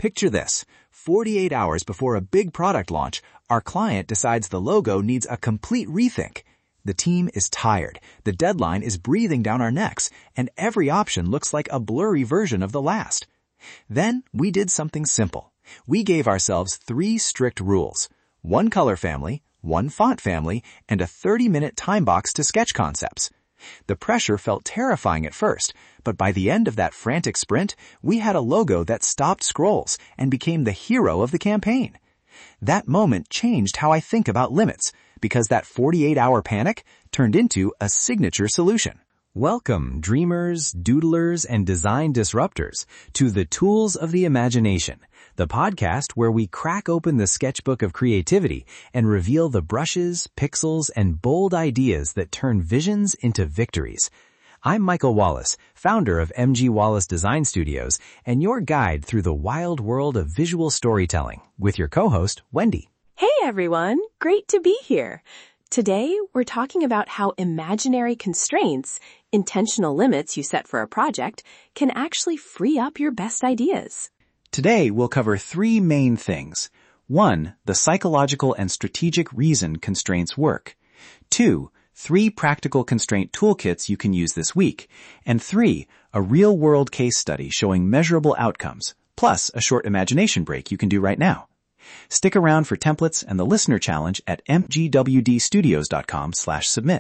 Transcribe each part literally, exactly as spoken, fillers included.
Picture this. forty-eight hours before a big product launch, our client decides the logo needs a complete rethink. The team is tired, the deadline is breathing down our necks, and every option looks like a blurry version of the last. Then we did something simple. We gave ourselves three strict rules: one color family, one font family, and a thirty-minute time box to sketch concepts. The pressure felt terrifying at first, but by the end of that frantic sprint, we had a logo that stopped scrolls and became the hero of the campaign. That moment changed how I think about limits, because that forty-eight hour panic turned into a signature solution. Welcome, dreamers, doodlers, and design disruptors, to the Tools of the Imagination, the podcast where we crack open the sketchbook of creativity and reveal the brushes, pixels, and bold ideas that turn visions into victories. I'm Michael Wallace, founder of M G Wallace Design Studios, and your guide through the wild world of visual storytelling, with your co-host, Wendy. Hey everyone, great to be here. Today, we're talking about how imaginary constraints, intentional limits you set for a project, can actually free up your best ideas. Today, we'll cover three main things. One, the psychological and strategic reason constraints work. Two, three practical constraint toolkits you can use this week. And three, a real-world case study showing measurable outcomes, plus a short imagination break you can do right now. Stick around for templates and the listener challenge at mgwdstudios.com slash submit.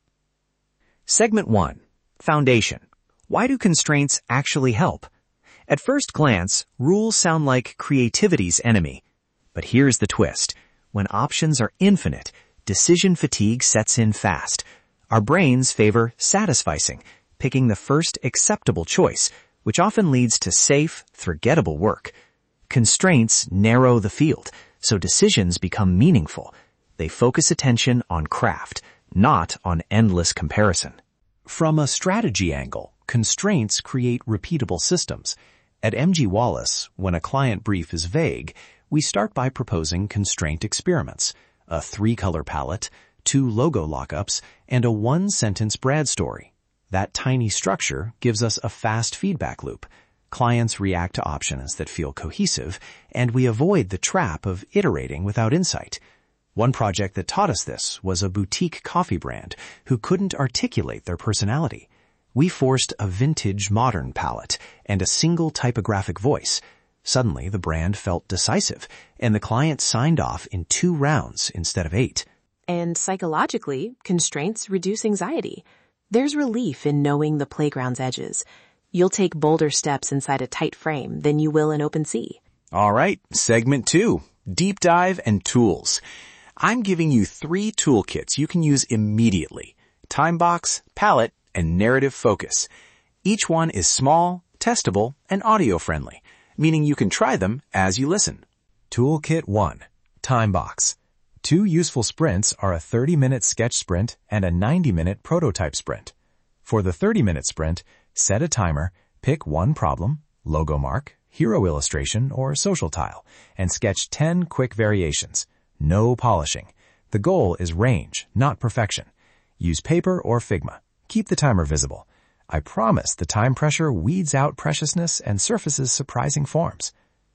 Segment one. Foundation. Why do constraints actually help? At first glance, rules sound like creativity's enemy. But here's the twist. When options are infinite, decision fatigue sets in fast. Our brains favor satisficing, picking the first acceptable choice, which often leads to safe, forgettable work. Constraints narrow the field, so decisions become meaningful. They focus attention on craft, not on endless comparison. From a strategy angle, constraints create repeatable systems. At M G Wallace, when a client brief is vague, we start by proposing constraint experiments: a three-color palette, two logo lockups, and a one-sentence Brad story. That tiny structure gives us a fast feedback loop. Clients react to options that feel cohesive, and we avoid the trap of iterating without insight. One project that taught us this was a boutique coffee brand who couldn't articulate their personality. We forced a vintage modern palette and a single typographic voice. Suddenly, the brand felt decisive, and the client signed off in two rounds instead of eight. And psychologically, constraints reduce anxiety. There's relief in knowing the playground's edges. You'll take bolder steps inside a tight frame than you will in open sea. All right, segment two, deep dive and tools. I'm giving you three toolkits you can use immediately: time box, palette, and narrative focus. Each one is small, testable, and audio-friendly, meaning you can try them as you listen. Toolkit one. Time box. Two useful sprints are a thirty-minute sketch sprint and a ninety-minute prototype sprint. For the thirty-minute sprint, set a timer, pick one problem, logo mark, hero illustration, or social tile, and sketch ten quick variations. No polishing. The goal is range, not perfection. Use paper or Figma. Keep the timer visible. I promise the time pressure weeds out preciousness and surfaces surprising forms.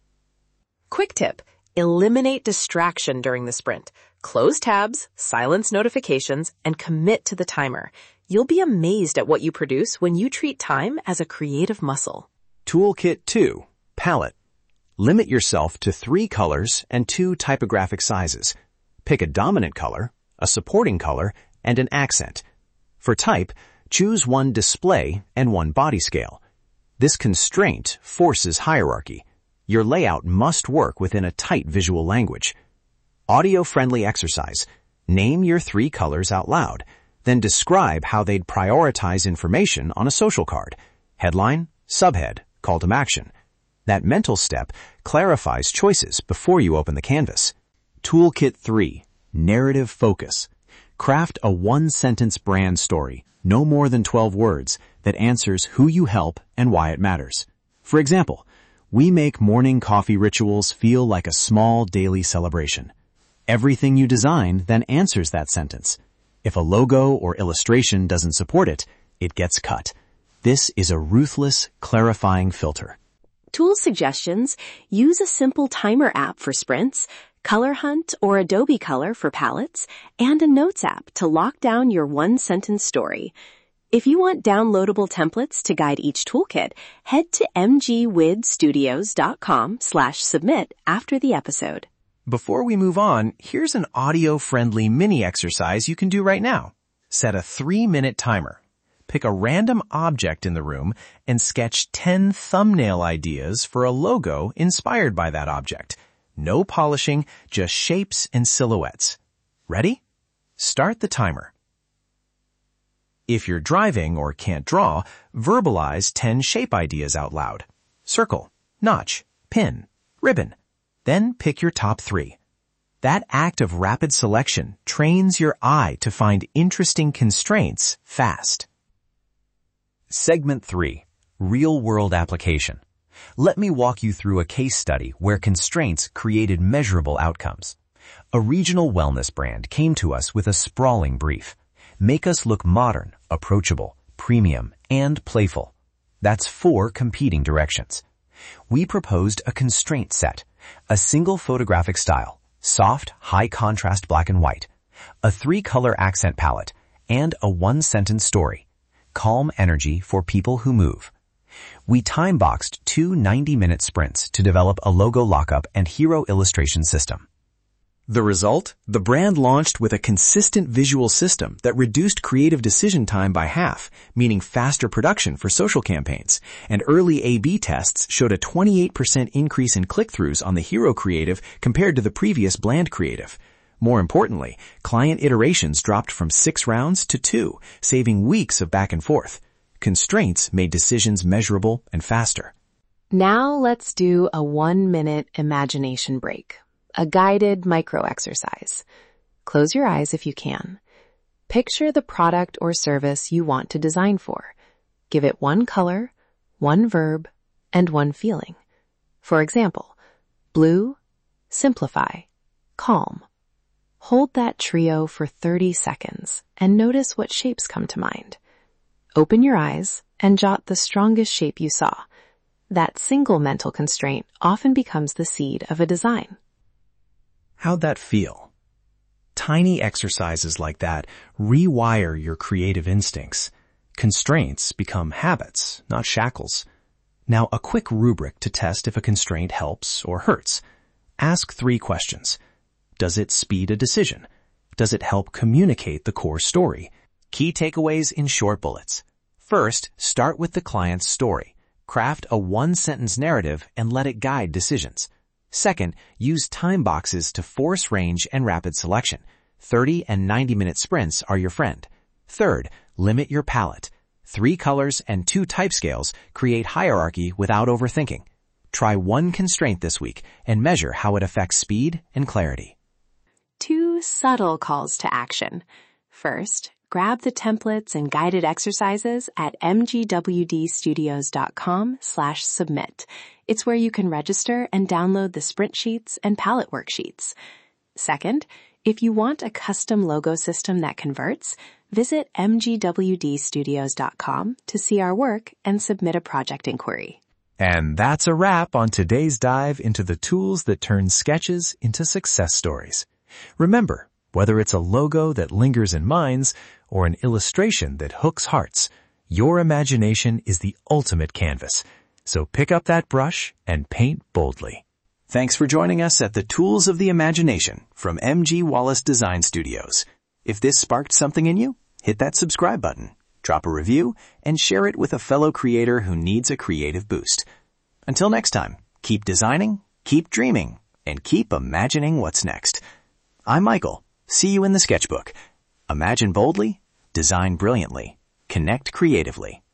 Quick tip: eliminate distraction during the sprint. Close tabs, silence notifications, and commit to the timer. You'll be amazed at what you produce when you treat time as a creative muscle. Toolkit two, palette. Limit yourself to three colors and two typographic sizes. Pick a dominant color, a supporting color, and an accent. For type, choose one display and one body scale. This constraint forces hierarchy. Your layout must work within a tight visual language. Audio-friendly exercise. Name your three colors out loud. Then describe how they'd prioritize information on a social card. Headline, subhead, call to action. That mental step clarifies choices before you open the canvas. Toolkit three, narrative focus. Craft a one-sentence brand story, no more than twelve words, that answers who you help and why it matters. For example, we make morning coffee rituals feel like a small daily celebration. Everything you design then answers that sentence. If a logo or illustration doesn't support it, it gets cut. This is a ruthless, clarifying filter. Tool suggestions: use a simple timer app for sprints, Color Hunt or Adobe Color for palettes, and a Notes app to lock down your one-sentence story. If you want downloadable templates to guide each toolkit, head to mgwidstudios.com slash submit after the episode. Before we move on, here's an audio-friendly mini exercise you can do right now. Set a three-minute timer. Pick a random object in the room and sketch ten thumbnail ideas for a logo inspired by that object. No polishing, just shapes and silhouettes. Ready? Start the timer. If you're driving or can't draw, verbalize ten shape ideas out loud. Circle, notch, pin, ribbon. Then pick your top three. That act of rapid selection trains your eye to find interesting constraints fast. Segment three. Real-world application. Let me walk you through a case study where constraints created measurable outcomes. A regional wellness brand came to us with a sprawling brief. Make us look modern, approachable, premium, and playful. That's four competing directions. We proposed a constraint set, a single photographic style, soft, high-contrast black and white, a three-color accent palette, and a one-sentence story, calm energy for people who move. We time-boxed two ninety-minute sprints to develop a logo lockup and hero illustration system. The result? The brand launched with a consistent visual system that reduced creative decision time by half, meaning faster production for social campaigns, and early A B tests showed a twenty-eight percent increase in click-throughs on the hero creative compared to the previous bland creative. More importantly, client iterations dropped from six rounds to two, saving weeks of back and forth. Constraints made decisions measurable and faster. Now let's do a one-minute imagination break. A guided micro-exercise. Close your eyes if you can. Picture the product or service you want to design for. Give it one color, one verb, and one feeling. For example, blue, simplify, calm. Hold that trio for thirty seconds and notice what shapes come to mind. Open your eyes and jot the strongest shape you saw. That single mental constraint often becomes the seed of a design. How'd that feel? Tiny exercises like that rewire your creative instincts. Constraints become habits, not shackles. Now, a quick rubric to test if a constraint helps or hurts. Ask three questions. Does it speed a decision? Does it help communicate the core story? Key takeaways in short bullets. First, start with the client's story. Craft a one-sentence narrative and let it guide decisions. Second, use time boxes to force range and rapid selection. thirty and ninety minute sprints are your friend. Third, limit your palette. Three colors and two type scales create hierarchy without overthinking. Try one constraint this week and measure how it affects speed and clarity. Two subtle calls to action. First, grab the templates and guided exercises at mgwdstudios.com slash submit. It's where you can register and download the sprint sheets and palette worksheets. Second, if you want a custom logo system that converts, visit m g w d studios dot com to see our work and submit a project inquiry. And that's a wrap on today's dive into the tools that turn sketches into success stories. Remember, whether it's a logo that lingers in minds or an illustration that hooks hearts, your imagination is the ultimate canvas. So pick up that brush and paint boldly. Thanks for joining us at the Tools of the Imagination from M G Wallace Design Studios. If this sparked something in you, hit that subscribe button, drop a review, and share it with a fellow creator who needs a creative boost. Until next time, keep designing, keep dreaming, and keep imagining what's next. I'm Michael. See you in the sketchbook. Imagine boldly, design brilliantly, connect creatively.